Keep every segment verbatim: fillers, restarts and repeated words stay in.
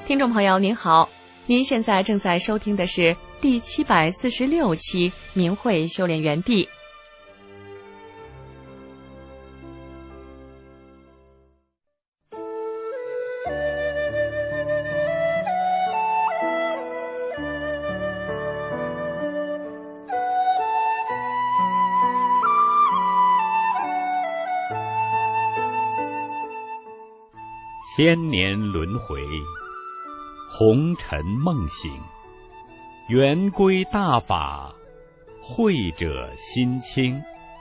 听众朋友您好，您现在正在收听的是第七百四十六期明慧修炼园地。 千年轮回，红尘梦醒，圆归大法，慧者心清。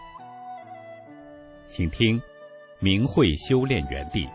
请听明慧修炼园地。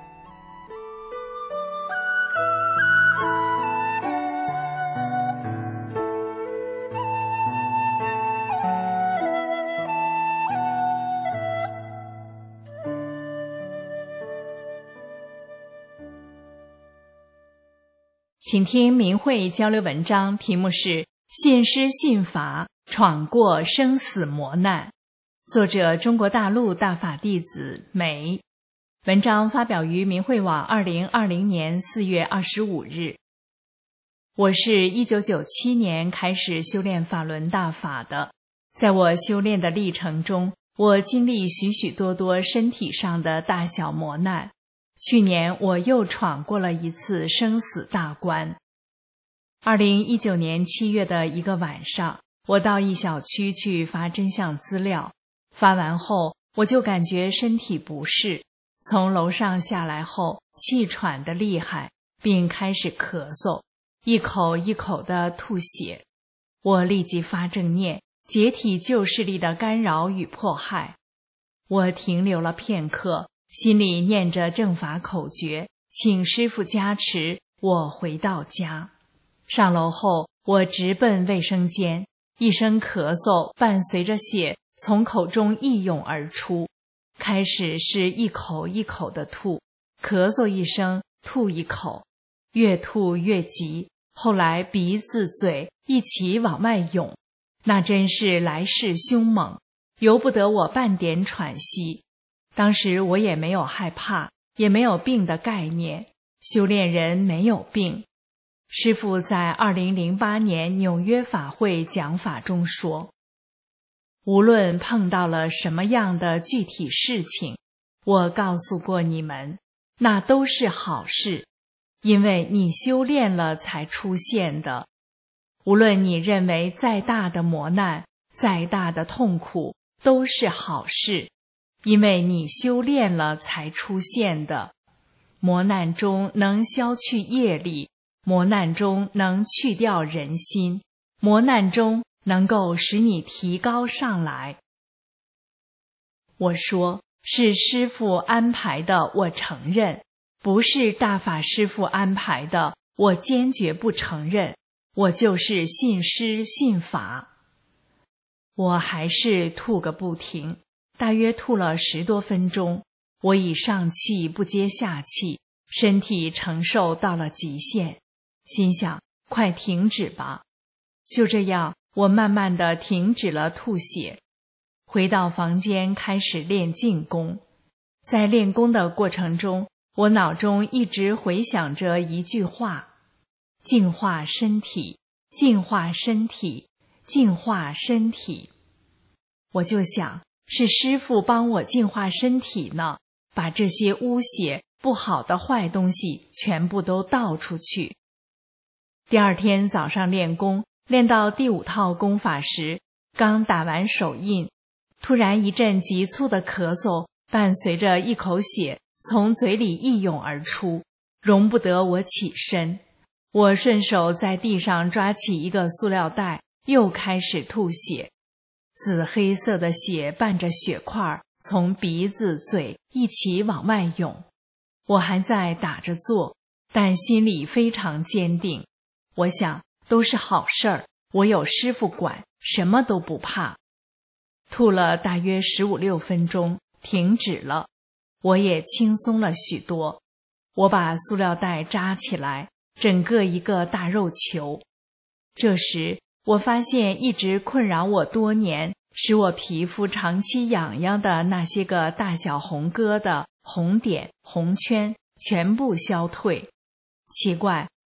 请听明慧交流文章，题目是信师信法，闯过生死磨难，作者中国大陆大法弟子梅。文章发表于明慧网二零二零年四月二十五日。我是一九九七年开始修炼法轮大法的，在我修炼的历程中，我经历许许多多身体上的大小磨难。去年我又闯过了一次生死大关。二零一九年七月的一个晚上，我到一小区去发真相资料，发完后我就感觉身体不适，从楼上下来后气喘得厉害，并开始咳嗽，一口一口地吐血。我立即发正念，解体旧势力的干扰与迫害。我停留了片刻，心里念着正法口诀，请师父加持，我回到家。上楼后，我直奔卫生间，一声咳嗽伴随着血从口中一涌而出，开始是一口一口的吐，咳嗽一声，吐一口，越吐越急，后来鼻子嘴一起往外涌，那真是来势凶猛，由不得我半点喘息。当时我也没有害怕，也没有病的概念，修炼人没有病。师父在二零零八年纽约法会讲法中说，无论碰到了什么样的具体事情，我告诉过你们，那都是好事，因为你修炼了才出现的。无论你认为再大的磨难，再大的痛苦，都是好事，因为你修炼了才出现的。磨难中能消去业力，磨难中能去掉人心，磨难中能够使你提高上来。我说，是师父安排的，我承认；不是大法师父安排的，我坚决不承认。我就是信师信法。我还是吐个不停，大约吐了十多分钟，我已上气不接下气，身体承受到了极限，心想快停止吧。就这样，我慢慢地停止了吐血，回到房间开始练静功。在练功的过程中，我脑中一直回想着一句话：净化身体，净化身体，净化身体。我就想，是师父帮我净化身体呢，把这些污血、不好的坏东西全部都倒出去。第二天早上练功，练到第五套功法时，刚打完手印，突然一阵急促的咳嗽，伴随着一口血从嘴里一涌而出，容不得我起身。我顺手在地上抓起一个塑料袋，又开始吐血。紫黑色的血伴着血块从鼻子嘴一起往外涌。我还在打着坐，但心里非常坚定。我想，都是好事儿，我有师父管，什么都不怕。吐了大约十五六分钟，停止了，我也轻松了许多。我把塑料袋扎起来，整个一个大肉球。这时我发现一直困扰我多年，使我皮肤长期痒痒的那些个大小红疙瘩、红点、红圈全部消退。奇怪，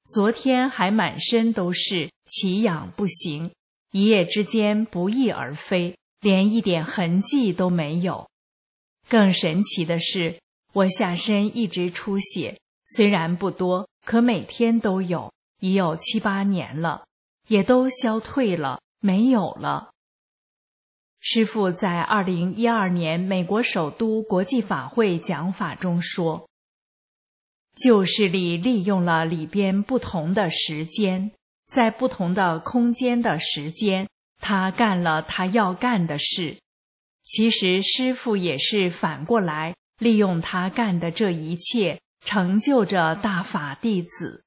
昨天还满身都是，奇痒不行，一夜之间不翼而飞，连一点痕迹都没有。更神奇的是，我下身一直出血，虽然不多，可每天都有，已有七八年了，也都消退了，没有了。师父在二零一二年美国首都国际法会讲法中说，旧势力利用了里边不同的时间，在不同的空间的时间，他干了他要干的事。其实师父也是反过来利用他干的这一切，成就着大法弟子。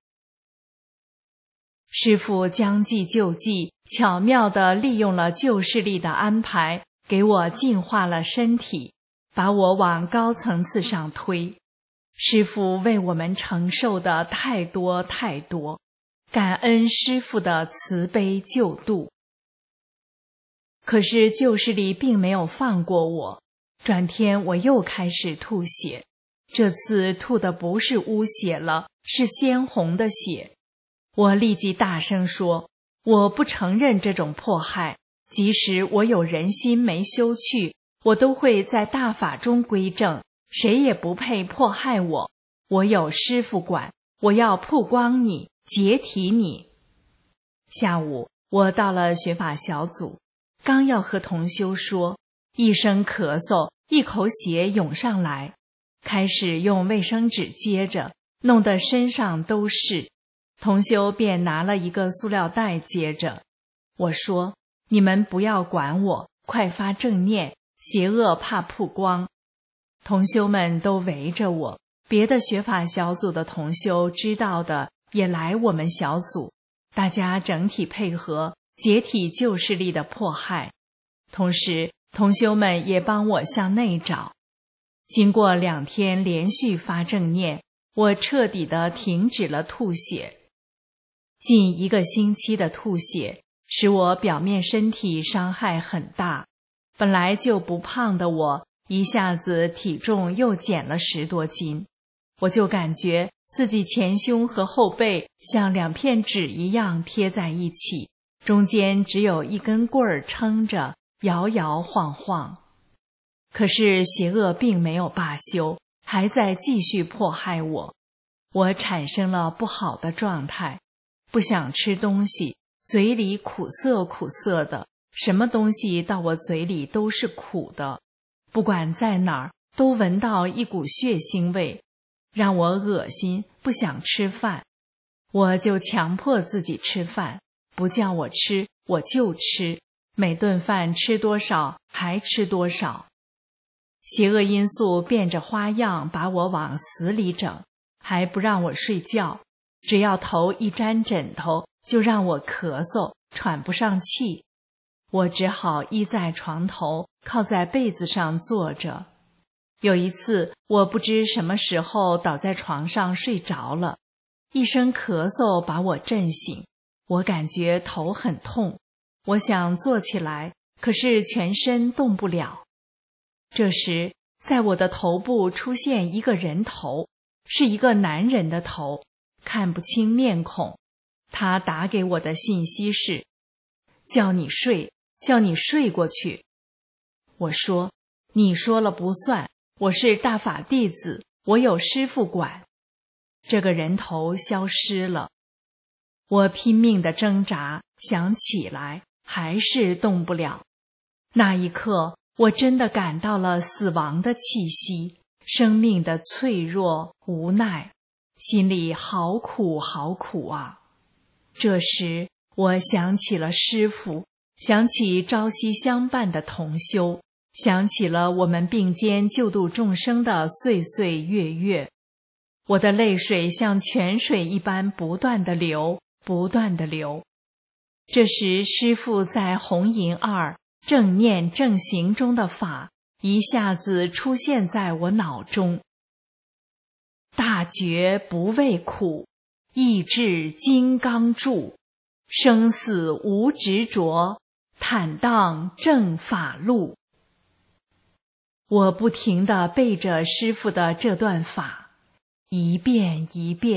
师父将计就计，巧妙地利用了旧势力的安排，给我净化了身体，把我往高层次上推。师父为我们承受的太多太多，感恩师父的慈悲救度。可是旧势力并没有放过我，转天我又开始吐血，这次吐的不是污血了，是鲜红的血。我立即大声说，我不承认这种迫害，即使我有人心没修去，我都会在大法中归正，谁也不配迫害我。我有师父管，我要曝光你，解体你。下午我到了学法小组，刚要和同修说，一声咳嗽，一口血涌上来，开始用卫生纸接着，弄得身上都是。同修便拿了一个塑料袋接着。我说，你们不要管我，快发正念，邪恶怕曝光。同修们都围着我，别的学法小组的同修知道的也来我们小组，大家整体配合，解体旧势力的迫害。同时同修们也帮我向内找。经过两天连续发正念，我彻底地停止了吐血。近一个星期的吐血使我表面身体伤害很大，本来就不胖的我一下子体重又减了十多斤，我就感觉自己前胸和后背像两片纸一样贴在一起，中间只有一根棍儿撑着，摇摇晃晃。可是邪恶并没有罢休，还在继续迫害我。我产生了不好的状态，不想吃东西，嘴里苦涩苦涩的，什么东西到我嘴里都是苦的，不管在哪儿都闻到一股血腥味，让我恶心，不想吃饭。我就强迫自己吃饭，不叫我吃我就吃，每顿饭吃多少还吃多少。邪恶因素变着花样把我往死里整，还不让我睡觉，只要头一沾枕头就让我咳嗽，喘不上气。我只好依在床头，靠在被子上坐着。有一次我不知什么时候倒在床上睡着了，一声咳嗽把我震醒，我感觉头很痛，我想坐起来，可是全身动不了。这时在我的头部出现一个人头，是一个男人的头，看不清面孔。他打给我的信息是，叫你睡，叫你睡过去。我说，你说了不算，我是大法弟子，我有师父管。这个人头消失了，我拼命地挣扎，想起来，还是动不了。那一刻我真的感到了死亡的气息，生命的脆弱无奈，心里好苦好苦啊。这时我想起了师父，想起朝夕相伴的同修，想起了我们并肩救度众生的岁岁月月。我的泪水像泉水一般不断地流，不断地流。这时师父在红银二正念正行中的法一下子出现在我脑中。大觉不畏苦，意志金刚柱，生死无执着，坦荡正法路。我不停地背着师父的这段法，一遍一遍，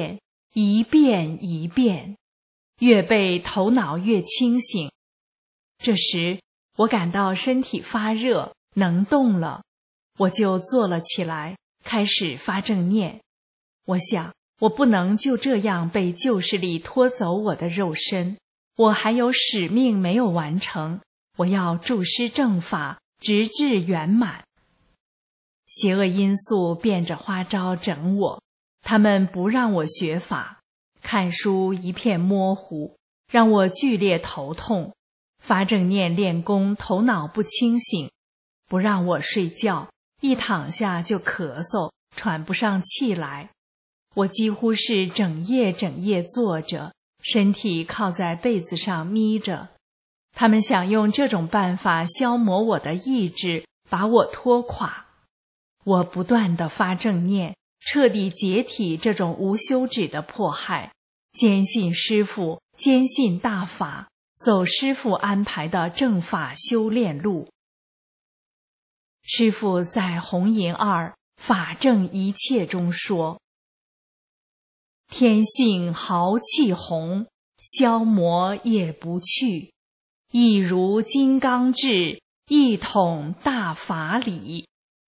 一遍一遍，越背头脑越清醒。这时我感到身体发热，能动了，我就坐了起来，开始发正念。我想，我不能就这样被旧势力拖走我的肉身，我还有使命没有完成，我要注施正法，直至圆满。邪恶因素变着花招整我，他们不让我学法，看书一片模糊，让我剧烈头痛，发正念练功，头脑不清醒，不让我睡觉，一躺下就咳嗽，喘不上气来。我几乎是整夜整夜坐着，身体靠在被子上眯着。他们想用这种办法消磨我的意志，把我拖垮。我不断地发正念，彻底解体这种无休止的迫害，坚信师父，坚信大法，走师父安排的正法修炼路。师父在弘淫二法正一切中说，天性豪气宏，消磨也不去，亦如金刚智，一统大法理。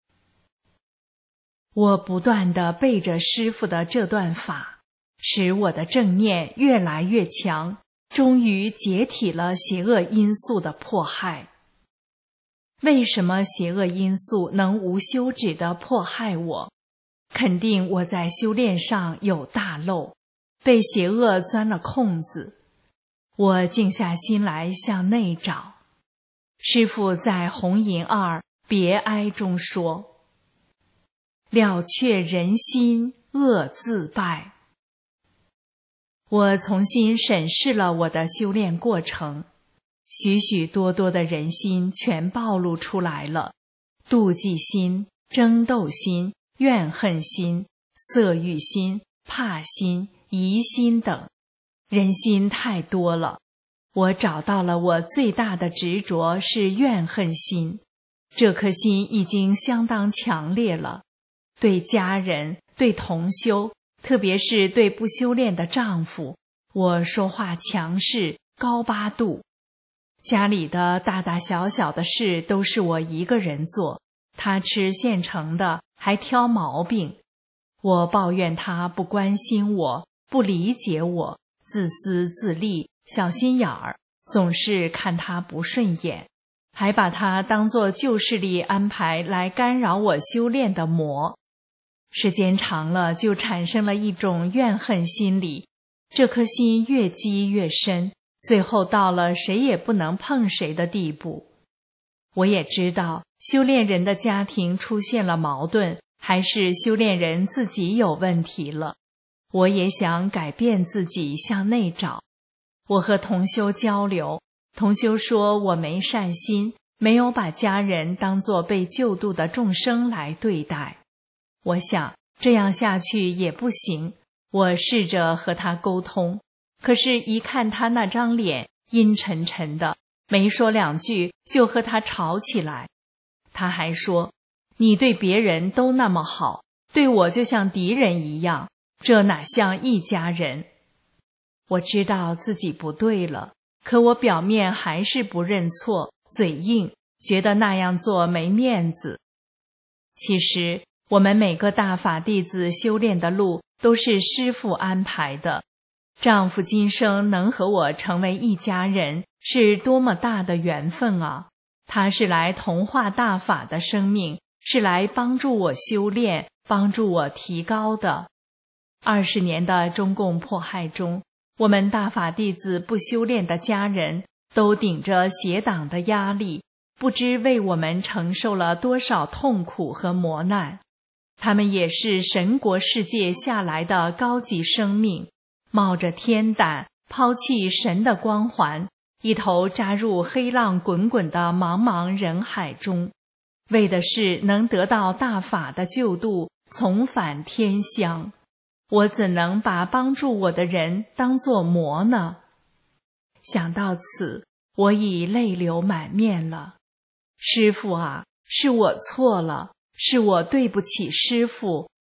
我不断地背着师父的这段法，使我的正念越来越强，终于解体了邪恶因素的迫害。为什么邪恶因素能无休止地迫害我？肯定我在修炼上有大漏，被邪恶钻了空子。我静下心来向内找。师父在弘淫二别哀中说，了却人心，恶自败。我重新审视了我的修炼过程，许许多多的人心全暴露出来了，妒忌心、争斗心、怨恨心、色欲心、怕心、疑心等，人心太多了。我找到了我最大的执着是怨恨心，这颗心已经相当强烈了。对家人，对同修，特别是对不修炼的丈夫，我说话强势、高八度。家里的大大小小的事都是我一个人做，他吃现成的，还挑毛病。我抱怨他不关心我，不理解我，自私自利，小心眼儿，总是看他不顺眼，还把他当作旧势力安排来干扰我修炼的魔。时间长了，就产生了一种怨恨心理，这颗心越积越深，最后到了谁也不能碰谁的地步。我也知道，修炼人的家庭出现了矛盾，还是修炼人自己有问题了。我也想改变自己，向内找。我和同修交流，同修说我没善心，没有把家人当作被救度的众生来对待。我想这样下去也不行，我试着和他沟通，可是一看他那张脸阴沉沉的，没说两句就和他吵起来。他还说，你对别人都那么好，对我就像敌人一样，这哪像一家人。我知道自己不对了，可我表面还是不认错，嘴硬，觉得那样做没面子。其实我们每个大法弟子修炼的路都是师父安排的，丈夫今生能和我成为一家人，是多么大的缘分啊！他是来同化大法的生命，是来帮助我修炼，帮助我提高的。二十年的中共迫害中，我们大法弟子不修炼的家人都顶着邪党的压力，不知为我们承受了多少痛苦和磨难。他们也是神国世界下来的高级生命，冒着天胆，抛弃神的光环，一头扎入黑浪滚滚的茫茫人海中，为的是能得到大法的救度，重返天乡。我怎能把帮助我的人当作魔呢？想到此，我已泪流满面了。师父啊，是我错了，是我对不起师父，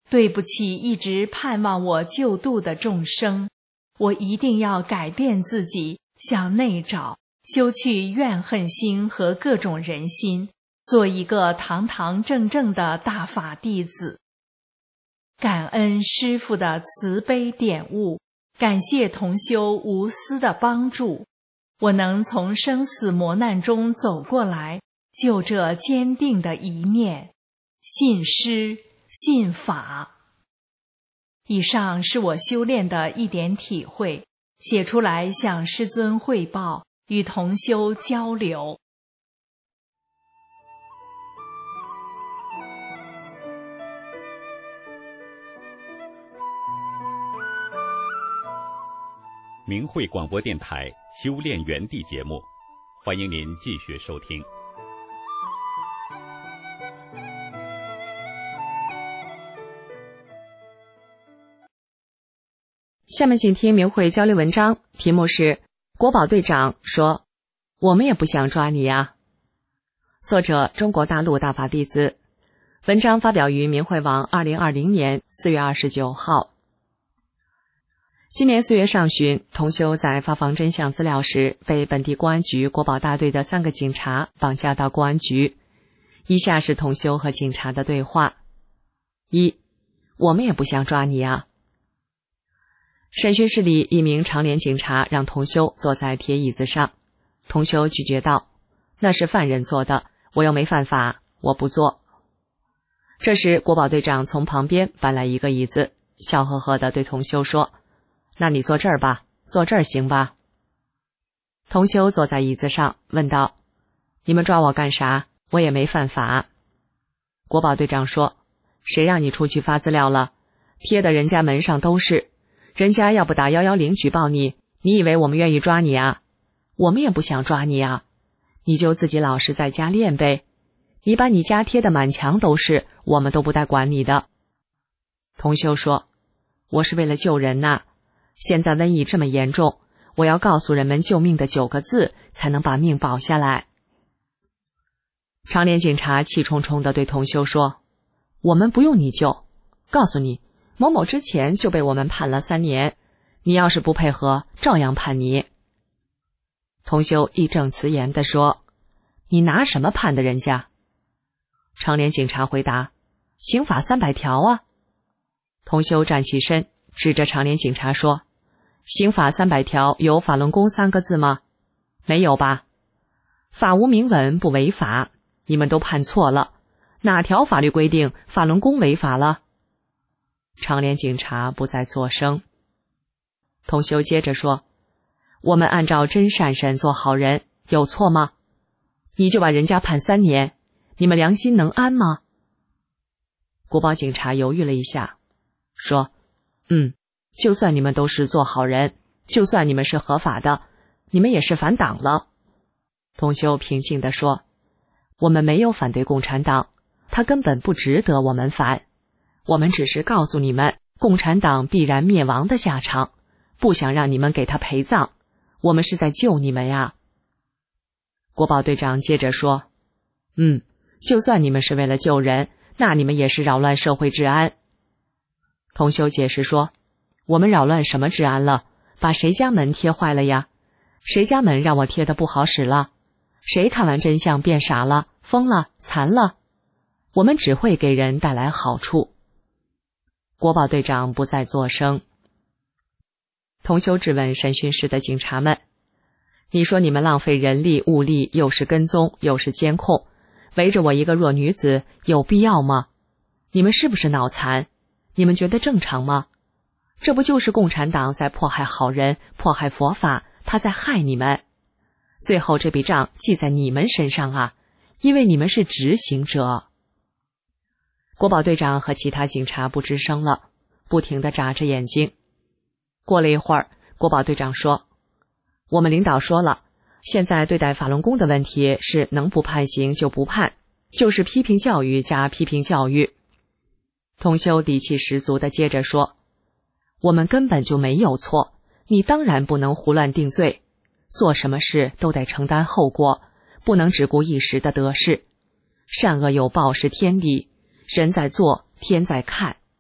对不起一直盼望我救度的众生，我一定要改变自己，向内找，修去怨恨心和各种人心，做一个堂堂正正的大法弟子。感恩师父的慈悲点悟，感谢同修无私的帮助，我能从生死磨难中走过来，就这坚定的一念，信师信法。以上是我修炼的一点体会，写出来向师尊汇报，与同修交流。 明慧广播电台修炼园地节目，欢迎您继续收听。 下面请听明慧交流文章，题目是国宝队长说我们也不想抓你啊。作者中国大陆大法弟子，文章发表于明慧网二零二零年四月二十九号。今年四月上旬，同修在发放真相资料时，被本地公安局国保大队的三个警察绑架到公安局。以下是同修和警察的对话：一，我们也不想抓你啊。审讯室里，一名长脸警察让同修坐在铁椅子上，同修拒绝道：那是犯人做的，我又没犯法，我不坐。这时国保队长从旁边搬来一个椅子，笑呵呵地对同修说：那你坐这儿吧，坐这儿行吧？同修坐在椅子上问道：你们抓我干啥？我也没犯法。国保队长说：谁让你出去发资料了？贴的人家门上都是，人家要不打一一零举报你，你以为我们愿意抓你啊？我们也不想抓你啊，你就自己老实在家练呗。你把你家贴的满墙都是，我们都不带管你的。同修说：我是为了救人呐，现在瘟疫这么严重，我要告诉人们救命的九个字，才能把命保下来。长脸警察气冲冲地对同修说：我们不用你救，告诉你，某某之前就被我们判了三年，你要是不配合，照样判你。同修义正辞严地说：你拿什么判的人家？长脸警察回答：刑法三百条啊。同修站起身，指着长脸警察说：刑法三百条有法轮功三个字吗？没有吧？法无明文不违法，你们都判错了，哪条法律规定法轮功违法了？长脸警察不再作声。同修接着说：我们按照真善审做好人，有错吗？你就把人家判三年，你们良心能安吗？国保警察犹豫了一下，说：嗯，就算你们都是做好人，就算你们是合法的，你们也是反党了。同修平静地说：我们没有反对共产党，他根本不值得我们反，我们只是告诉你们共产党必然灭亡的下场，不想让你们给他陪葬，我们是在救你们呀。国保队长接着说：嗯，就算你们是为了救人，那你们也是扰乱社会治安。同修解释说：我们扰乱什么治安了？把谁家门贴坏了呀？谁家门让我贴的不好使了？谁看完真相变傻了、疯了、残了？我们只会给人带来好处。国保队长不再作声。同修质问审讯室的警察们：你说你们浪费人力物力，又是跟踪又是监控，围着我一个弱女子，有必要吗？你们是不是脑残？你们觉得正常吗？这不就是共产党在迫害好人，迫害佛法，他在害你们。最后这笔账记在你们身上啊，因为你们是执行者。国保队长和其他警察不吱声了，不停地眨着眼睛。过了一会儿，国保队长说：我们领导说了，现在对待法轮功的问题是能不判刑就不判，就是批评教育加批评教育。同修底气十足地接着说：我们根本就没有错，你当然不能胡乱定罪，做什么事都得承担后果，不能只顾一时的得失。善恶有报是天理，人在做，天在看，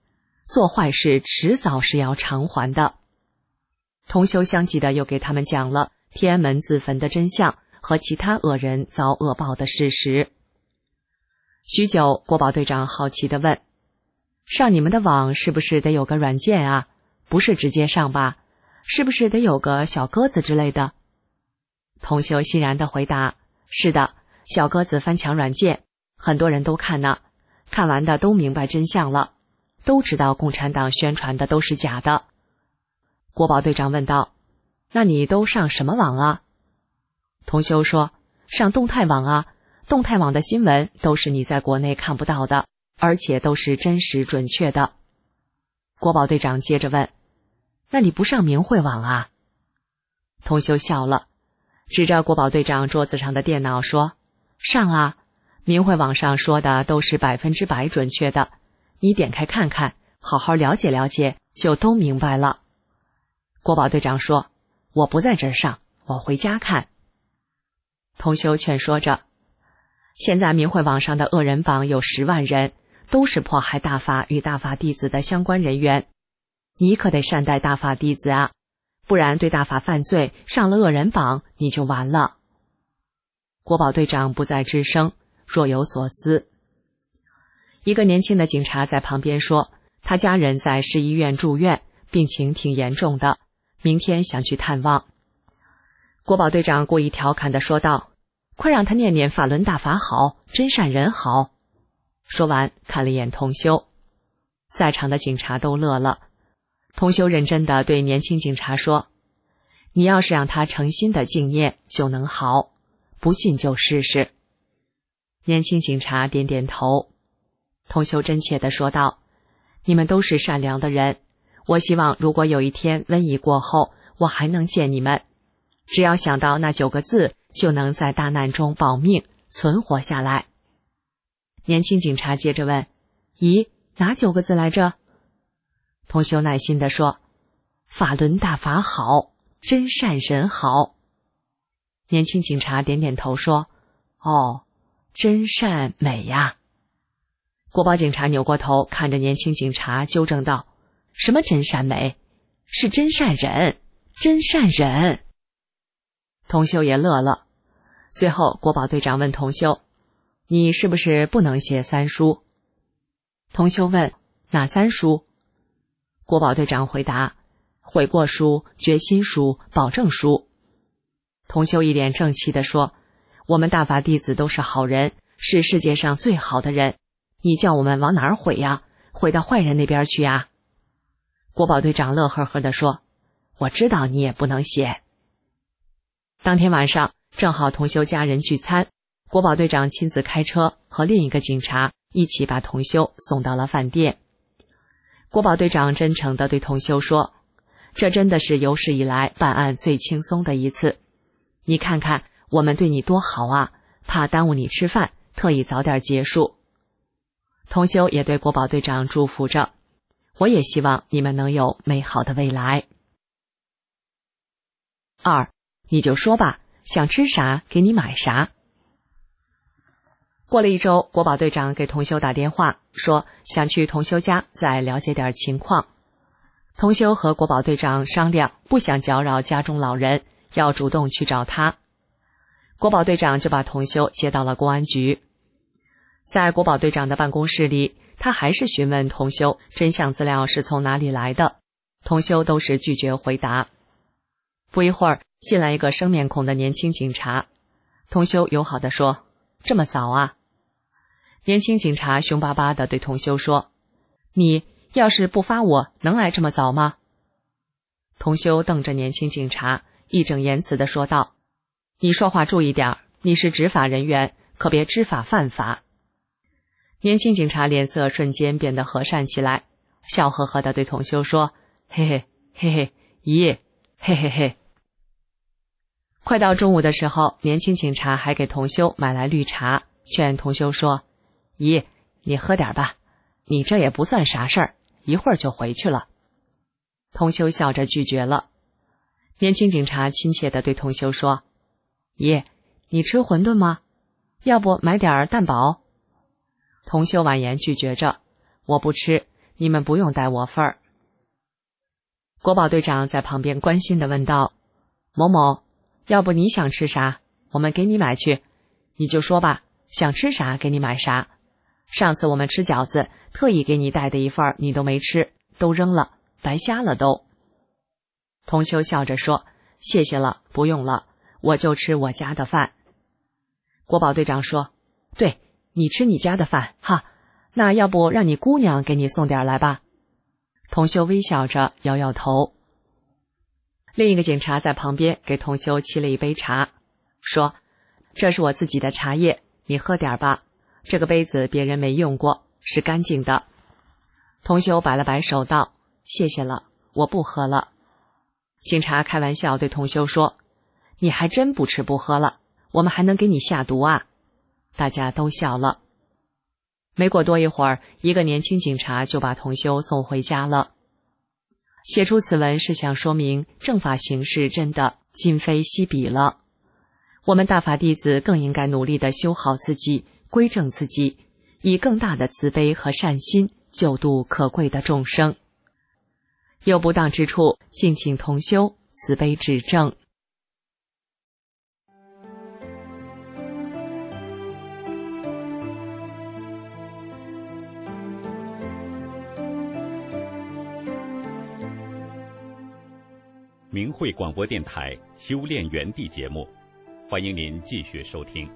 做坏事迟早是要偿还的。同修相继的又给他们讲了天安门自焚的真相和其他恶人遭恶报的事实。许久，国保队长好奇地问：上你们的网是不是得有个软件啊？不是直接上吧？是不是得有个小鸽子之类的？同修欣然地回答：是的，小鸽子翻墙软件，很多人都看呢，看完的都明白真相了，都知道共产党宣传的都是假的。国保队长问道：那你都上什么网啊？同修说：上动态网啊，动态网的新闻都是你在国内看不到的，而且都是真实准确的。国保队长接着问：那你不上明慧网啊？同修笑了，指着国保队长桌子上的电脑说：上啊，明慧网上说的都是百分之百准确的，你点开看看，好好了解了解，就都明白了。国保队长说：我不在这儿上，我回家看。同修劝说着：现在明慧网上的恶人榜有十万人，都是迫害大法与大法弟子的相关人员，你可得善待大法弟子啊，不然对大法犯罪上了恶人榜，你就完了。国保队长不再吱声，若有所思。一个年轻的警察在旁边说，他家人在市医院住院，病情挺严重的，明天想去探望。国保队长故意调侃地说道：快让他念念法轮大法好，真善人好。说完看了一眼同修，在场的警察都乐了。同修认真地对年轻警察说：你要是让他诚心的敬念就能好，不信就试试。年轻警察点点头。同修真切地说道：你们都是善良的人，我希望如果有一天瘟疫过后，我还能见你们，只要想到那九个字，就能在大难中保命，存活下来。年轻警察接着问：咦，哪九个字来着？同修耐心地说：法轮大法好，真善人好。年轻警察点点头说：哦，真善美呀。国保警察扭过头看着年轻警察纠正道：什么真善美？是真善忍，真善忍。同修也乐了。最后国保队长问同修：你是不是不能写三书？同修问：哪三书？国保队长回答：悔过书、决心书、保证书。同修一脸正气地说：我们大法弟子都是好人，是世界上最好的人，你叫我们往哪儿悔呀？悔到坏人那边去呀？国保队长乐呵呵地说：我知道你也不能写。当天晚上正好同修家人聚餐，国保队长亲自开车和另一个警察一起把同修送到了饭店。国保队长真诚地对同修说：这真的是有史以来办案最轻松的一次，你看看我们对你多好啊，怕耽误你吃饭，特意早点结束。同修也对国保队长祝福着：我也希望你们能有美好的未来。二，你就说吧，想吃啥给你买啥。过了一周，国保队长给同修打电话，说想去同修家再了解点情况。同修和国保队长商量，不想搅扰家中老人，要主动去找他。国保队长就把同修接到了公安局。在国保队长的办公室里，他还是询问同修真相资料是从哪里来的，同修都是拒绝回答。不一会儿，进来一个生面孔的年轻警察。同修友好地说：这么早啊？年轻警察凶巴巴地对同修说：你要是不发我，能来这么早吗？同修瞪着年轻警察，义正言辞地说道：你说话注意点，你是执法人员，可别知法犯法。年轻警察脸色瞬间变得和善起来，笑呵呵地对同修说：嘿嘿嘿嘿，咦，嘿嘿嘿。快到中午的时候，年轻警察还给同修买来绿茶，劝同修说：咦，你喝点吧，你这也不算啥事儿，一会儿就回去了。同修笑着拒绝了。年轻警察亲切地对同修说：咦，你吃馄饨吗？要不买点蛋堡？同修婉言拒绝着：我不吃， 你们不用带我份儿。国保队长在旁边关心地问道：某某，要不你想吃啥，我们给你买去，你就说吧，想吃啥给你买啥。上次我们吃饺子，特意给你带的一份你都没吃，都扔了，白瞎了都。同修笑着说：谢谢了，不用了，我就吃我家的饭。国保队长说：对，你吃你家的饭哈，那要不让你姑娘给你送点来吧。同修微笑着摇摇头。另一个警察在旁边给同修沏了一杯茶，说：这是我自己的茶叶，你喝点吧，这个杯子别人没用过，是干净的。同修摆了摆手道：谢谢了，我不喝了。警察开玩笑对同修说：你还真不吃不喝了，我们还能给你下毒啊。大家都笑了。没过多一会儿，一个年轻警察就把同修送回家了。写出此文是想说明正法形式真的今非昔比了，我们大法弟子更应该努力地修好自己，归正自己，以更大的慈悲和善心救度可贵的众生。有不当之处，敬请同修慈悲指正。 明慧广播电台修炼园地节目，欢迎您继续收听。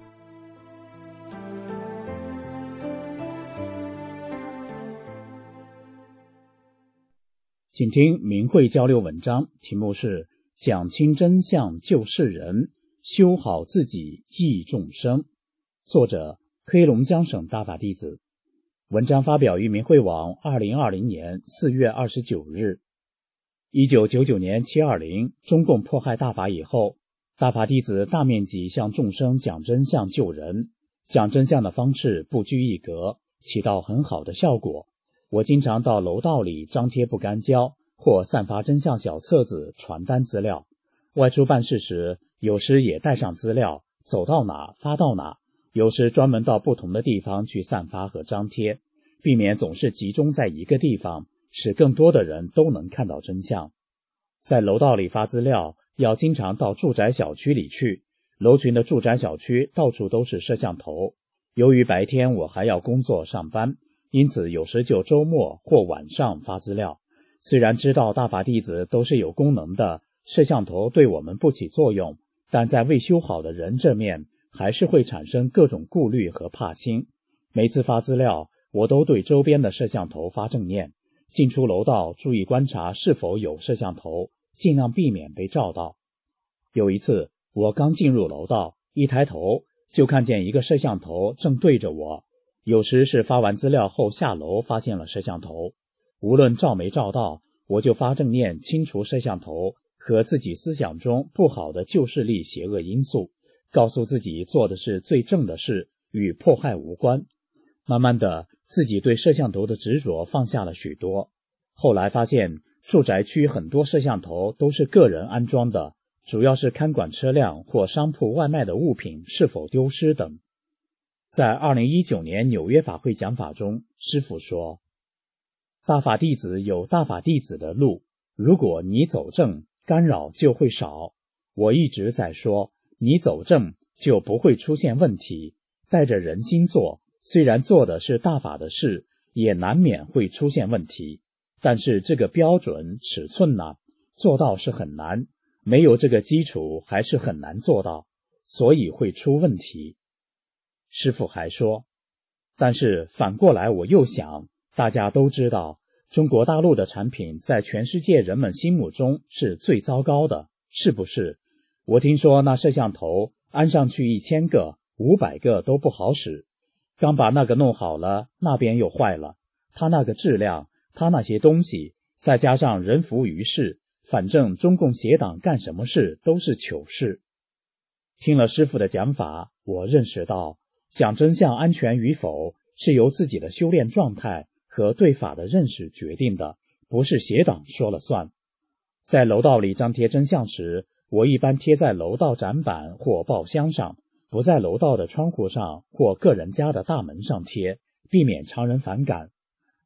请听明慧交流文章，题目是讲清真相救世人，修好自己益众生，作者黑龙江省大法弟子。文章发表于明慧网二零二零年四月二十九日。一九九九年七二零，中共迫害大法以后，大法弟子大面积向众生讲真相救人，讲真相的方式不拘一格，起到很好的效果。我经常到楼道里张贴不干胶或散发真相小册子、传单资料，外出办事时有时也带上资料，走到哪发到哪，有时专门到不同的地方去散发和张贴，避免总是集中在一个地方，使更多的人都能看到真相。在楼道里发资料，要经常到住宅小区里去，楼群的住宅小区到处都是摄像头。由于白天我还要工作上班，因此有时就周末或晚上发资料。虽然知道大法弟子都是有功能的，摄像头对我们不起作用，但在未修好的人这面，还是会产生各种顾虑和怕心。每次发资料，我都对周边的摄像头发正念，进出楼道注意观察是否有摄像头，尽量避免被照到。有一次，我刚进入楼道，一抬头就看见一个摄像头正对着我。有时是发完资料后下楼发现了摄像头，无论照没照到，我就发正念清除摄像头和自己思想中不好的旧势力邪恶因素，告诉自己做的是最正的事，与迫害无关。慢慢的，自己对摄像头的执着放下了许多。后来发现住宅区很多摄像头都是个人安装的，主要是看管车辆或商铺外卖的物品是否丢失等。在二零一九年纽约法会讲法中，师父说，大法弟子有大法弟子的路，如果你走正，干扰就会少。我一直在说，你走正就不会出现问题，带着人心做，虽然做的是大法的事，也难免会出现问题。但是这个标准尺寸呢，做到是很难，没有这个基础还是很难做到，所以会出问题。师父还说，但是反过来我又想，大家都知道中国大陆的产品在全世界人们心目中是最糟糕的，是不是？我听说那摄像头安上去一千个、五百个都不好使，刚把那个弄好了，那边又坏了，它那个质量，它那些东西，再加上人浮于事，反正中共邪党干什么事都是糗事。听了师父的讲法，我认识到讲真相安全与否是由自己的修炼状态和对法的认识决定的，不是邪党说了算。在楼道里张贴真相时，我一般贴在楼道展板或报箱上，不在楼道的窗户上或个人家的大门上贴，避免常人反感。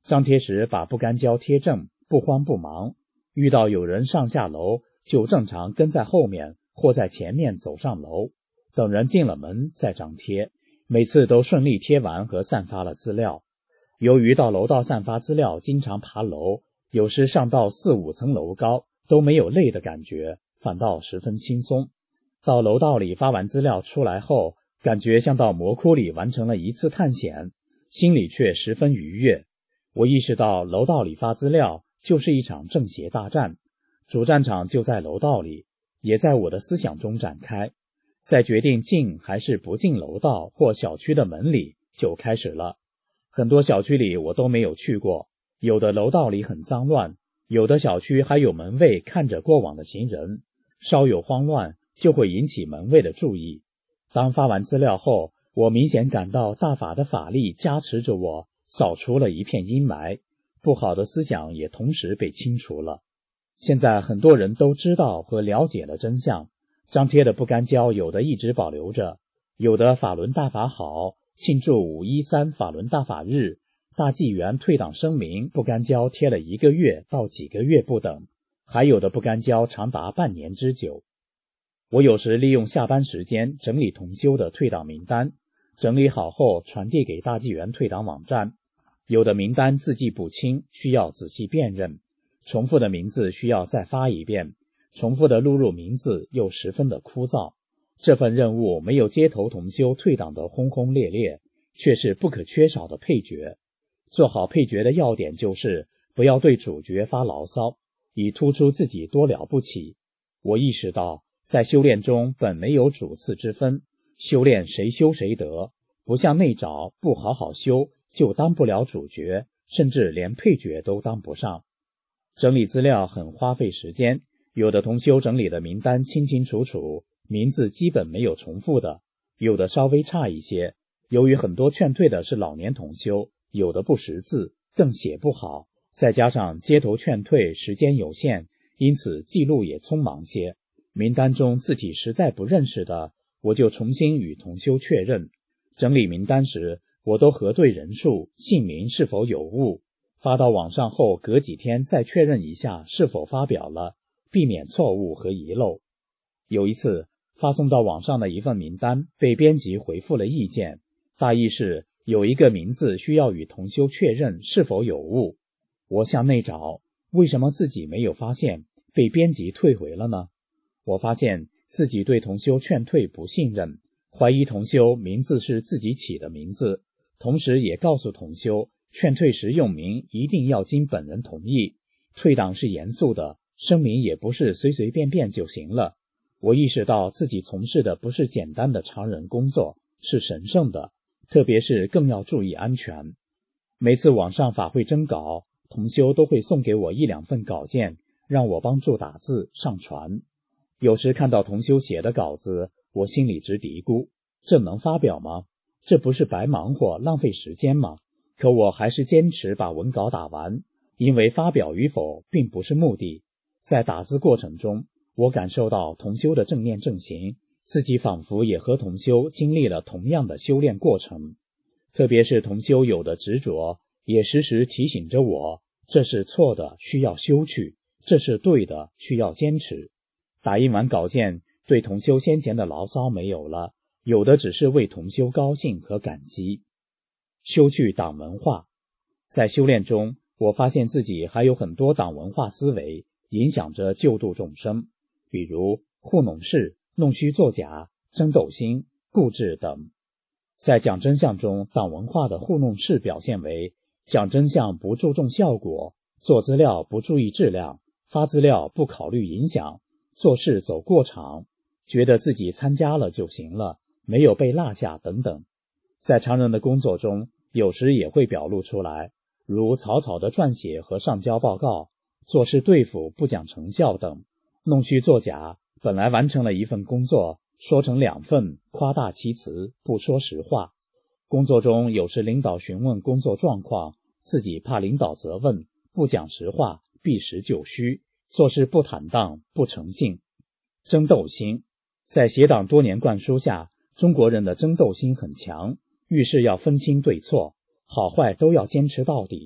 张贴时把不干胶贴正，不慌不忙，遇到有人上下楼就正常跟在后面或在前面走上楼，等人进了门再张贴，每次都顺利贴完和散发了资料。由于到楼道散发资料经常爬楼，有时上到四五层楼高都没有累的感觉，反倒十分轻松。到楼道里发完资料出来后，感觉像到魔窟里完成了一次探险，心里却十分愉悦。我意识到楼道里发资料就是一场正邪大战，主战场就在楼道里，也在我的思想中展开。在决定进还是不进楼道或小区的门里就开始了。很多小区里我都没有去过，有的楼道里很脏乱，有的小区还有门卫看着过往的行人，稍有慌乱就会引起门卫的注意。当发完资料后，我明显感到大法的法力加持着我，扫除了一片阴霾，不好的思想也同时被清除了。现在很多人都知道和了解了真相，张贴的不干胶有的一直保留着，有的法轮大法好，庆祝五一三法轮大法日，大纪元退党声明不干胶贴了一个月到几个月不等，还有的不干胶长达半年之久。我有时利用下班时间整理同修的退党名单，整理好后传递给大纪元退党网站。有的名单字迹不清，需要仔细辨认，重复的名字需要再发一遍，重复的录入名字又十分的枯燥。这份任务没有街头同修退党的轰轰烈烈，却是不可缺少的配角。做好配角的要点就是不要对主角发牢骚，以突出自己多了不起。我意识到在修炼中本没有主次之分，修炼谁修谁得，不像内找，不好好修就当不了主角，甚至连配角都当不上。整理资料很花费时间，有的同修整理的名单清清楚楚，名字基本没有重复的，有的稍微差一些。由于很多劝退的是老年同修，有的不识字，更写不好，再加上街头劝退时间有限，因此记录也匆忙些。名单中自己实在不认识的，我就重新与同修确认。整理名单时，我都核对人数、姓名是否有误，发到网上后隔几天再确认一下是否发表了，避免错误和遗漏。有一次发送到网上的一份名单被编辑回复了意见，大意是有一个名字需要与同修确认是否有误。我向内找，为什么自己没有发现，被编辑退回了呢？我发现自己对同修劝退不信任，怀疑同修名字是自己起的名字，同时也告诉同修劝退时用名一定要经本人同意，退党是严肃的，声明也不是随随便便就行了。我意识到自己从事的不是简单的常人工作，是神圣的，特别是更要注意安全。每次网上法会征稿，同修都会送给我一两份稿件，让我帮助打字上传。有时看到同修写的稿子，我心里直嘀咕，这能发表吗？这不是白忙活浪费时间吗？可我还是坚持把文稿打完，因为发表与否并不是目的。在打字过程中，我感受到同修的正念正行，自己仿佛也和同修经历了同样的修炼过程。特别是同修有的执着，也时时提醒着我，这是错的，需要修去；这是对的，需要坚持。打印完稿件，对同修先前的牢骚没有了，有的只是为同修高兴和感激。修去党文化。在修炼中，我发现自己还有很多党文化思维，影响着救度众生，比如糊弄事、弄虚作假、争斗心、固执等。在讲真相中，党文化的糊弄事表现为讲真相不注重效果，做资料不注意质量，发资料不考虑影响，做事走过场，觉得自己参加了就行了，没有被落下等等。在常人的工作中，有时也会表露出来，如草草的撰写和上交报告，做事对付不讲成效等，弄虚作假，本来完成了一份工作，说成两份，夸大其词，不说实话。工作中有时领导询问工作状况，自己怕领导责问，不讲实话，避实就虚，做事不坦荡，不诚信。争斗心。在协党多年灌输下，中国人的争斗心很强，遇事要分清对错，好坏都要坚持到底。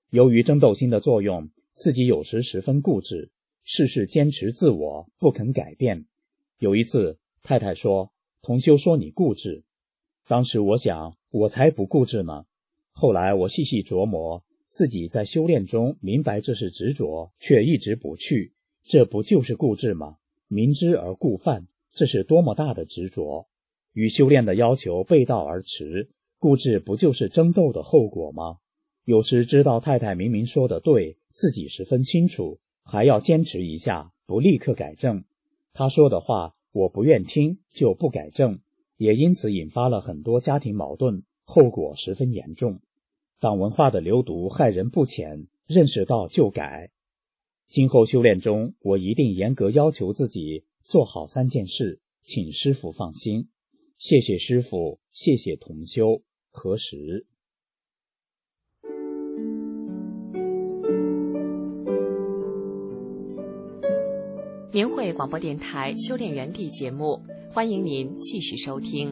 由于争斗心的作用，自己有时十分固执，事事坚持自我，不肯改变。有一次，太太说，同修说你固执。当时我想，我才不固执呢。后来我细细琢磨，自己在修炼中明白这是执着，却一直不去，这不就是固执吗？明知而故犯，这是多么大的执着，与修炼的要求背道而驰。固执不就是争斗的后果吗？有时知道太太明明说的对，自己十分清楚，还要坚持一下，不立刻改正。她说的话我不愿听，就不改正，也因此引发了很多家庭矛盾，后果十分严重。党文化的流毒害人不浅，认识到就改。今后修炼中，我一定严格要求自己做好三件事，请师父放心。谢谢师父，谢谢同修。何时？ 明慧广播电台修炼园地节目，欢迎您继续收听。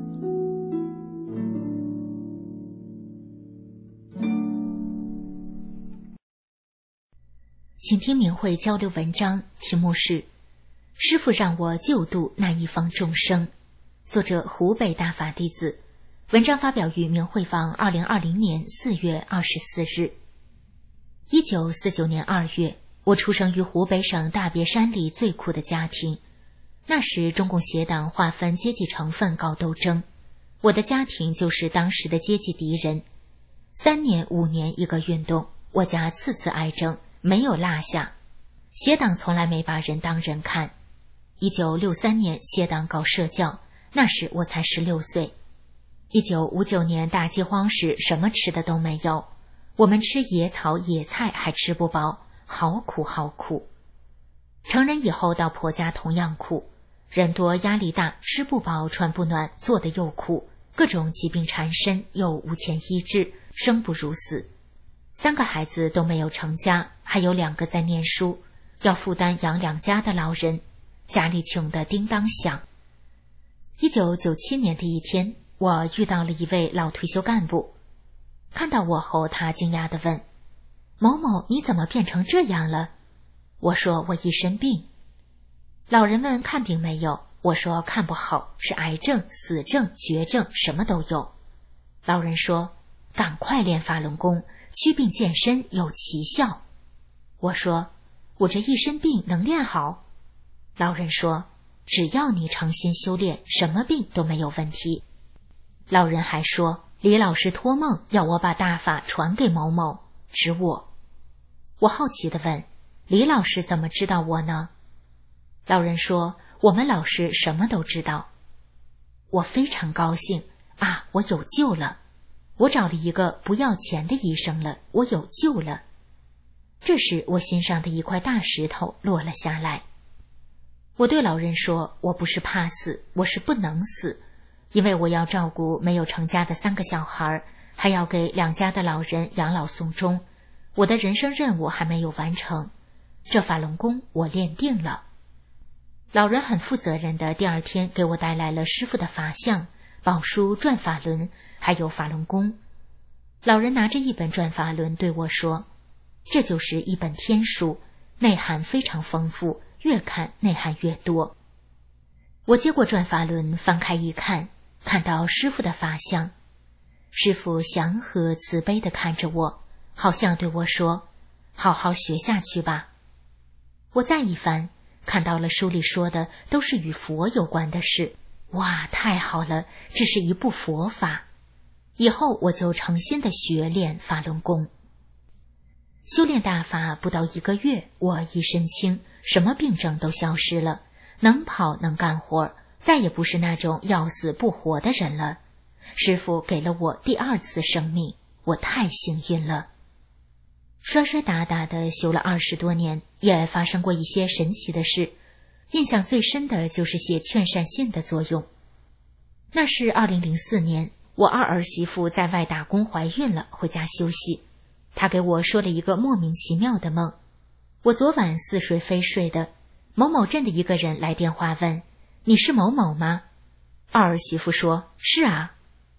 请听明慧交流文章，题目是师父让我救度那一方众生，作者湖北大法弟子。文章发表于明慧坊二零二零年四月二十四日。一九四九年二月，我出生于湖北省大别山里最苦的家庭。那时中共协党划分阶级成分搞斗争，我的家庭就是当时的阶级敌人。三年五年一个运动，我家次次挨征，没有落下。协党从来没把人当人看。一九六三年协党搞社教，那时我才十六岁。一九五九年大饥荒时，什么吃的都没有，我们吃野草野菜还吃不饱，好苦好苦。成人以后到婆家同样苦，人多压力大，吃不饱穿不暖，做得又苦，各种疾病缠身，又无钱医治，生不如死。三个孩子都没有成家，还有两个在念书，要负担养两家的老人，家里穷得叮当响。一九九七年的一天，我遇到了一位老退休干部，看到我后，他惊讶地问：某某，你怎么变成这样了？我说我一身病。老人问看病没有，我说看不好，是癌症、死症、绝症，什么都有。老人说赶快练法轮功，祛病健身有奇效。我说我这一身病能练好？老人说只要你诚心修炼，什么病都没有问题。老人还说李老师托梦要我把大法传给某某，指我。我好奇地问，李老师怎么知道我呢？老人说我们老师什么都知道。我非常高兴啊，我有救了，我找了一个不要钱的医生了，我有救了。这时我心上的一块大石头落了下来。我对老人说，我不是怕死，我是不能死，因为我要照顾没有成家的三个小孩，还要给两家的老人养老送终，我的人生任务还没有完成，这法轮功我练定了。老人很负责任的第二天给我带来了师父的法相、宝书、转法轮，还有法轮功。老人拿着一本转法轮对我说，这就是一本天书，内涵非常丰富，越看内涵越多。我接过转法轮，翻开一看，看到师父的法相。师父祥和慈悲地看着我，好像对我说，好好学下去吧。我再一翻，看到了书里说的都是与佛有关的事，哇，太好了，这是一部佛法。以后我就诚心地学练法轮功。修炼大法不到一个月，我一身轻，什么病症都消失了，能跑能干活，再也不是那种要死不活的人了。师父给了我第二次生命，我太幸运了。摔摔打打的修了二十多年，也发生过一些神奇的事，印象最深的就是写劝善信的作用。那是二零零四年，我二儿媳妇在外打工怀孕了，回家休息。她给我说了一个莫名其妙的梦。我昨晚似睡非睡的，某某镇的一个人来电话问，你是某某吗？二儿媳妇说，是啊。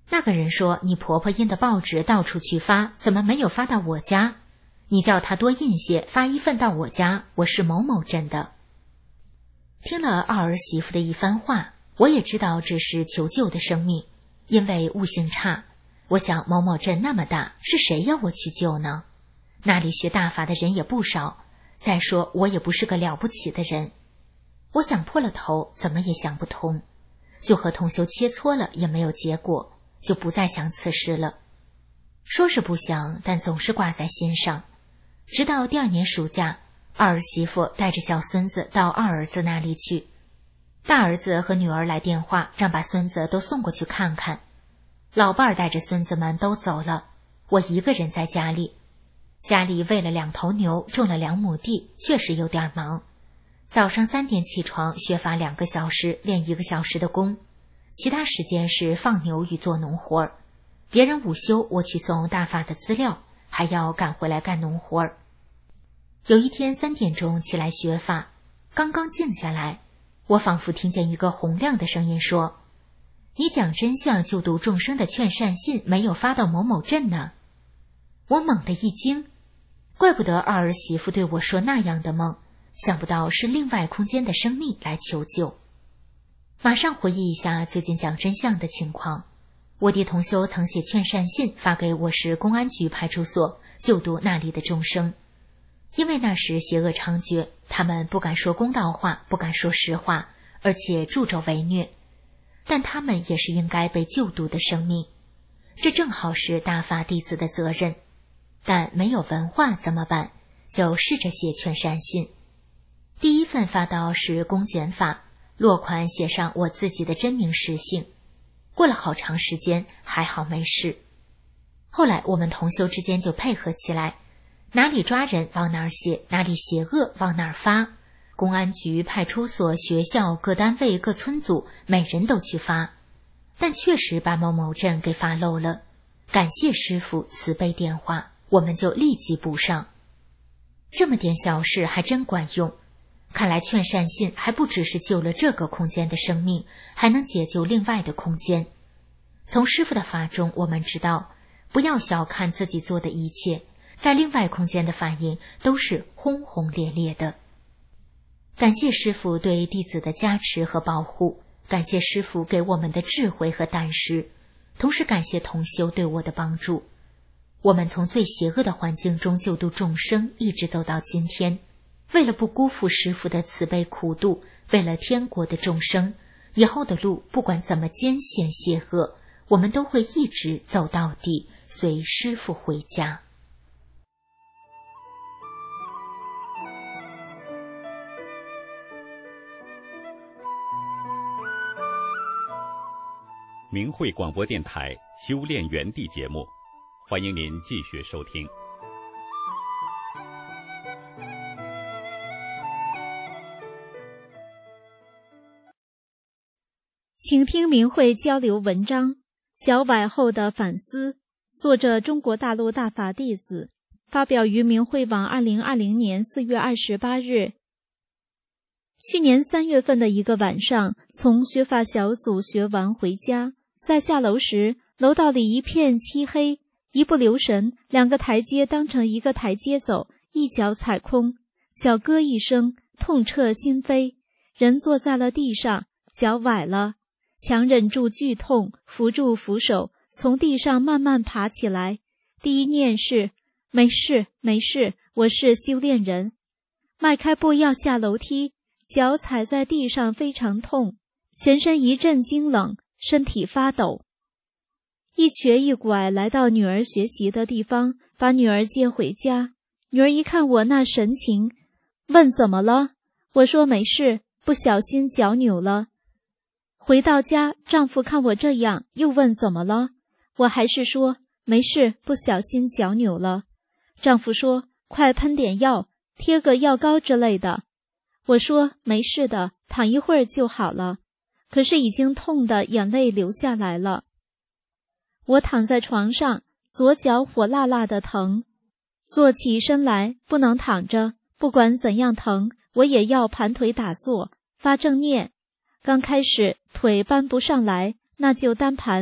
那个人说，你婆婆印的报纸到处去发，怎么没有发到我家？你叫她多印些，发一份到我家，我是某某镇的。听了二儿媳妇的一番话，我也知道这是求救的生命，因为悟性差。我想某某镇那么大，是谁要我去救呢？那里学大法的人也不少，再说我也不是个了不起的人。我想破了头，怎么也想不通，就和同修切磋了，也没有结果，就不再想此事了。说是不想，但总是挂在心上。直到第二年暑假，二儿媳妇带着小孙子到二儿子那里去，大儿子和女儿来电话，让把孙子都送过去看看。老伴儿带着孙子们都走了，我一个人在家里。家里喂了两头牛，种了两亩地，确实有点忙。早上三点起床，学法两个小时，练一个小时的功，其他时间是放牛与做农活儿。别人午休，我去送大法的资料，还要赶回来干农活儿。有一天三点钟起来学法，刚刚静下来，我仿佛听见一个洪亮的声音说：你讲真相救度众生的劝善信没有发到某某镇呢。我猛地一惊，怪不得二儿媳妇对我说那样的梦，想不到是另外空间的生命来求救。马上回忆一下最近讲真相的情况，我弟同修曾写劝善信发给我市公安局派出所，救度那里的众生。因为那时邪恶猖獗，他们不敢说公道话，不敢说实话，而且助纣为虐，但他们也是应该被救度的生命，这正好是大法弟子的责任。但没有文化怎么办？就试着写劝善信。第一份发到是公检法，落款写上我自己的真名实姓。过了好长时间，还好没事。后来我们同修之间就配合起来，哪里抓人往哪儿写，哪里邪恶往哪儿发。公安局、派出所、学校、各单位、各村组，每人都去发。但确实把某某镇给发漏了，感谢师父慈悲电话，我们就立即补上。这么点小事还真管用，看来劝善信还不只是救了这个空间的生命，还能解救另外的空间。从师父的法中我们知道，不要小看自己做的一切，在另外空间的反应都是轰轰烈烈的。感谢师父对弟子的加持和保护，感谢师父给我们的智慧和胆识，同时感谢同修对我的帮助。我们从最邪恶的环境中救度众生，一直走到今天。为了不辜负师父的慈悲苦度，为了天国的众生，以后的路不管怎么艰险邪恶，我们都会一直走到底，随师父回家。 明慧广播电台修炼园地节目，欢迎您继续收听。 请听明慧交流文章《脚崴后的反思》，作者中国大陆大法弟子，发表于明慧网二零二零年四月二十八日。去年三月份的一个晚上，从学法小组学完回家，在下楼时，楼道里一片漆黑，一不留神，两个台阶当成一个台阶走，一脚踩空，脚咯一声，痛彻心扉，人坐在了地上，脚崴了。强忍住剧痛，扶住扶手，从地上慢慢爬起来。第一念是没事没事，我是修炼人。迈开步要下楼梯，脚踩在地上非常痛，全身一阵惊冷，身体发抖。一瘸一拐来到女儿学习的地方，把女儿接回家。女儿一看我那神情，问怎么了？我说没事，不小心脚扭了。回到家，丈夫看我这样，又问怎么了？我还是说没事，不小心脚扭了。丈夫说快喷点药，贴个药膏之类的。我说没事的，躺一会儿就好了。可是已经痛得眼泪流下来了。我躺在床上，左脚火辣辣的疼，坐起身来不能躺着，不管怎样疼，我也要盘腿打坐，发正念。刚开始腿搬不上来，那就单盘，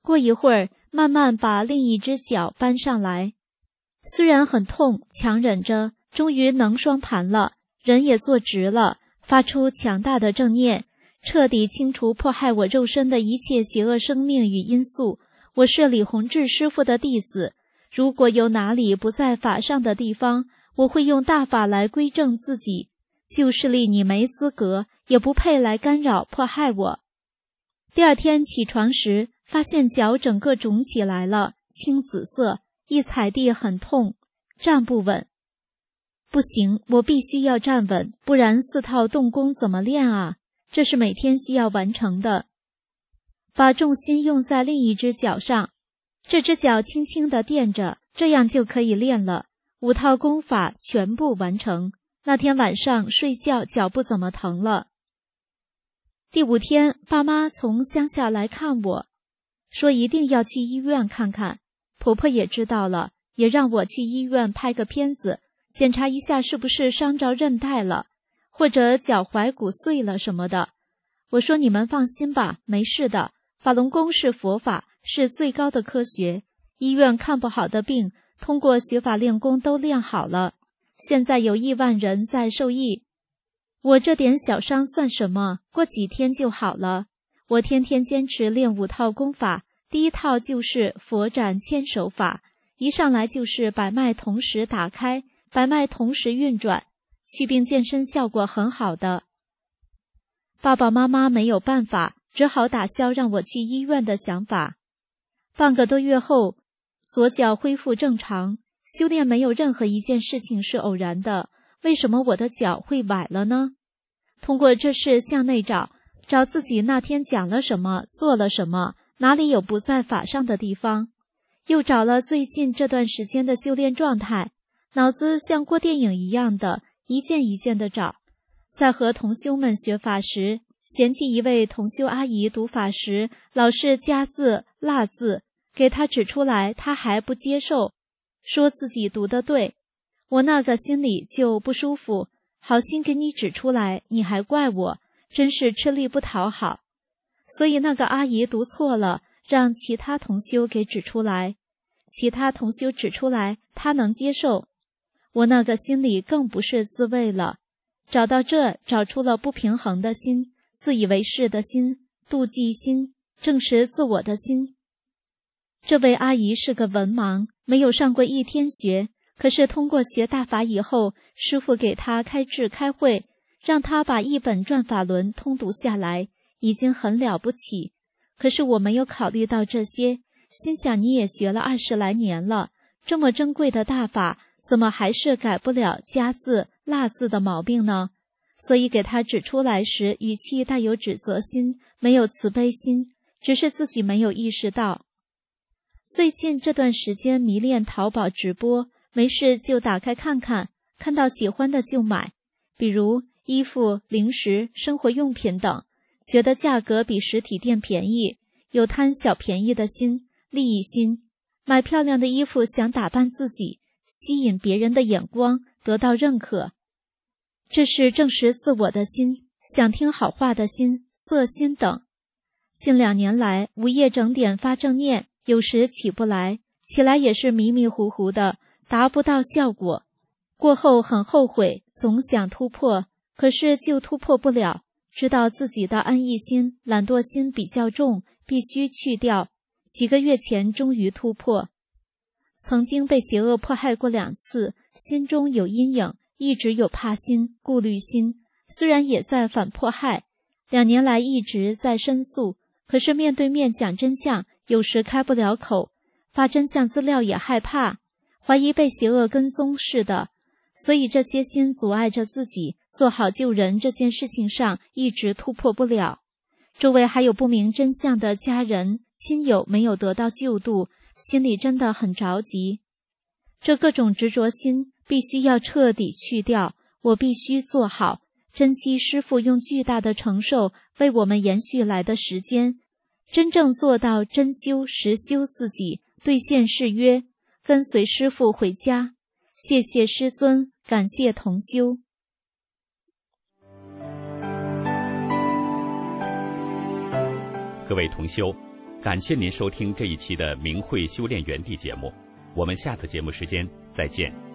过一会儿，慢慢把另一只脚搬上来。虽然很痛，强忍着，终于能双盘了，人也坐直了，发出强大的正念，彻底清除迫害我肉身的一切邪恶生命与因素。我是李洪志师父的弟子，如果有哪里不在法上的地方，我会用大法来归正自己。旧势力你没资格，也不配来干扰迫害我。第二天起床时，发现脚整个肿起来了，青紫色，一踩地很痛，站不稳。不行，我必须要站稳，不然四套动功怎么练啊？这是每天需要完成的。把重心用在另一只脚上，这只脚轻轻地垫着，这样就可以练了。五套功法全部完成。那天晚上睡觉脚不怎么疼了。第五天，爸妈从乡下来看我，说一定要去医院看看。婆婆也知道了，也让我去医院拍个片子，检查一下是不是伤着韧带了，或者脚踝骨碎了什么的。我说你们放心吧，没事的。法轮功是佛法，是最高的科学。医院看不好的病，通过学法练功都练好了。现在有亿万人在受益。我这点小伤算什么？过几天就好了。我天天坚持练五套功法，第一套就是佛展千手法，一上来就是百脉同时打开，百脉同时运转，祛病健身效果很好的。爸爸妈妈没有办法，只好打消让我去医院的想法。半个多月后，左脚恢复正常。修炼没有任何一件事情是偶然的，为什么我的脚会崴了呢？通过这事向内找，找自己那天讲了什么，做了什么，哪里有不在法上的地方。又找了最近这段时间的修炼状态，脑子像过电影一样的一件一件的找。在和同修们学法时，嫌弃一位同修阿姨读法时老是加字落字，给她指出来她还不接受，说自己读得对。我那个心里就不舒服，好心给你指出来，你还怪我，真是吃力不讨好。所以那个阿姨读错了，让其他同修给指出来，其他同修指出来，她能接受。我那个心里更不是滋味了。找到这，找出了不平衡的心，自以为是的心，妒忌心，证实自我的心。这位阿姨是个文盲，没有上过一天学，可是通过学大法以后，师父给她开智开会，让她把一本转法轮通读下来，已经很了不起。可是我没有考虑到这些，心想你也学了二十来年了，这么珍贵的大法，怎么还是改不了加字落字的毛病呢？所以给他指出来时，语气带有指责心，没有慈悲心，只是自己没有意识到。最近这段时间迷恋淘宝直播，没事就打开看看，看到喜欢的就买，比如衣服、零食、生活用品等，觉得价格比实体店便宜，有贪小便宜的心，利益心。买漂亮的衣服想打扮自己，吸引别人的眼光，得到认可。这是证实自我的心，想听好话的心，色心等。近两年来，午夜整点发正念，有时起不来，起来也是迷迷糊糊的，达不到效果。过后很后悔，总想突破，可是就突破不了。知道自己的安逸心、懒惰心比较重，必须去掉。几个月前终于突破。曾经被邪恶迫害过两次，心中有阴影，一直有怕心、顾虑心，虽然也在反迫害，两年来一直在申诉，可是面对面讲真相，有时开不了口，发真相资料也害怕，怀疑被邪恶跟踪似的，所以这些心阻碍着自己做好救人这件事情上一直突破不了。周围还有不明真相的家人、亲友没有得到救度，心里真的很着急。这各种执着心必须要彻底去掉，我必须做好，珍惜师父用巨大的承受为我们延续来的时间，真正做到真修实修自己，兑现誓约，跟随师父回家。谢谢师尊，感谢同修。 各位同修， 感谢您收听这一期的明慧修炼园地节目，我们下次节目时间再见。